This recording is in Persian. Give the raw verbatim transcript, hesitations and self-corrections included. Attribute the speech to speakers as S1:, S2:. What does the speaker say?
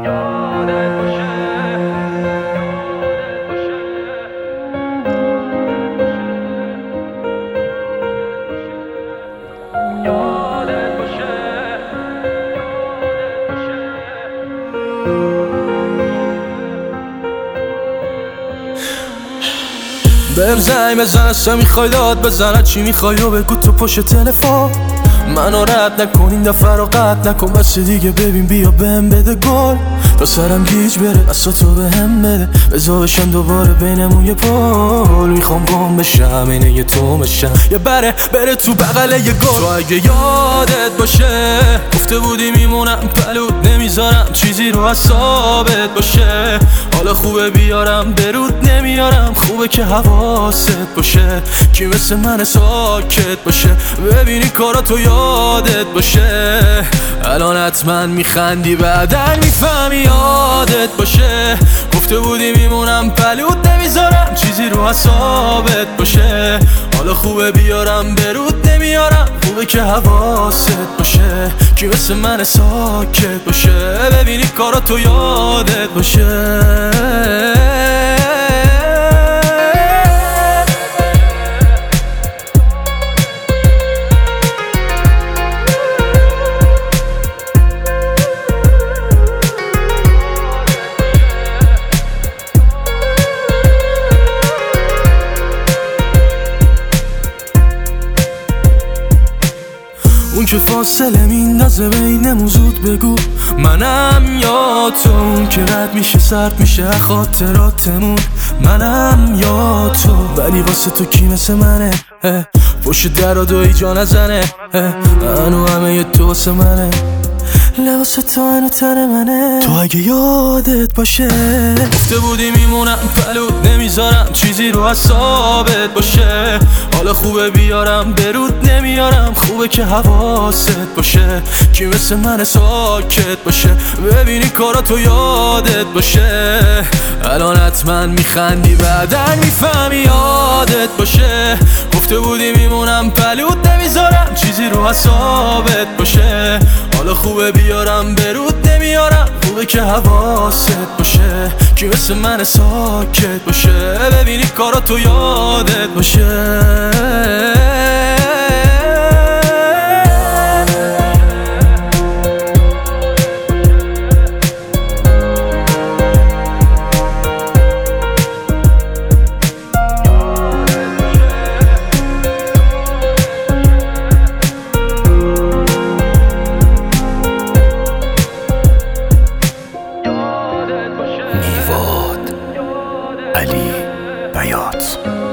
S1: بهم زنگ بزن اصلا میخوای داد بزنه چی میخوای و بگو تو پشت تلفن منو رد نکن این دفعه رو قطع نکن بس دیگه ببین بیا بهم بده گل تا سرم گیج بره اصلا تو بهم بده بزا بشم دوباره بینمون یه پول میخوام گم بشم اینه یه تو بشم یه بره بره تو بغل یه گل تو اگه یادت باشه گفته بودی میمونم پلوت نمیذارم چیزی رو حسابت باشه حالا خوبه بیارم برود نمیارم خوبه که حواست باشه کی مثل من ساکت باشه ببینی کاراتو یادت باشه الان حتما میخندی بعدن میفهمی یادت باشه گفته بودی میمونم پلوت نمیذارم چیزی رو حسابت باشه حالا خوبه بیارم برود نمیارم خوبه که حواست باشه کی مثل من ساکت باشه ببینی کاراتو یادت باشه اون که فاصله میندازه بینمون زود بگو منم یا تو اون که رد میشه سرد میشه خاطراتمون منم یا تو ولی واسه تو کی مثل منه پشت در و دوی جا نزنه هنو همه یه تو واسه منه لباس تو هنو تن منه تو اگه یادت باشه گفته بودی میمونم پلوت نمیذارم چیزی رو حسابت باشه حالا خوبه بیارم برود نمیارم خوبه که حواست باشه کی مثل من ساکت باشه ببینی کاراتو یادت باشه الان حتما میخندی بعدن میفهمی یادت باشه گفته بودی میمونم پلوت نمیذارم چیزی رو حسابت باشه حالا خوبه بیارم برود نمیارم خوبه که حواست باشه کی مثل من ساکت باشه ببینی کاراتو یادت باشه
S2: علی بیات.